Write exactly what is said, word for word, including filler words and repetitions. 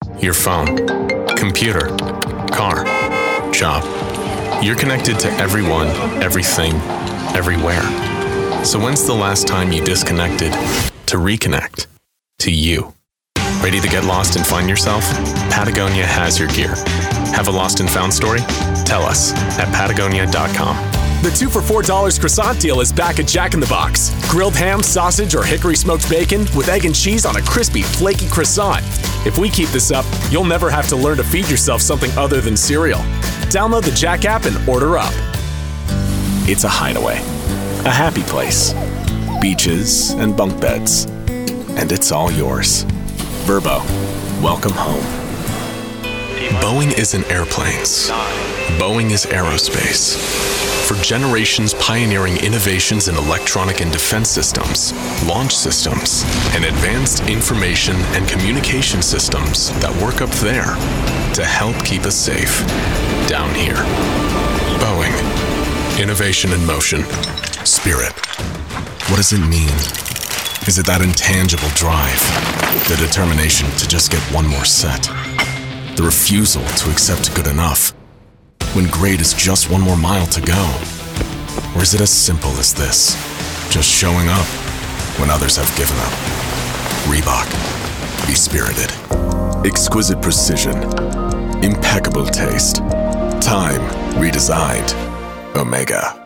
Your phone, computer, car, job. You're connected to everyone, everything, everywhere. So when's the last time you disconnected to reconnect to you? Ready to get lost and find yourself? Patagonia has your gear. Have a lost and found story? Tell us at patagonia dot com. The two for four dollars croissant deal is back at Jack in the Box. Grilled ham, sausage, or hickory smoked bacon with egg and cheese on a crispy, flaky croissant. If we keep this up, you'll never have to learn to feed yourself something other than cereal. Download the Jack app and order up. It's a hideaway, a happy place, beaches and bunk beds, and it's all yours. Vrbo, welcome home. Boeing isn't airplanes. Boeing is aerospace. For generations pioneering innovations in electronic and defense systems, launch systems, and advanced information and communication systems that work up there to help keep us safe down here. Boeing. Innovation in motion. Spirit. What does it mean? Is it that intangible drive? The determination to just get one more set? The refusal to accept good enough when great is just one more mile to go? Or is it as simple as this? Just showing up when others have given up. Reebok. Be spirited. Exquisite precision. Impeccable taste. Time redesigned. Omega.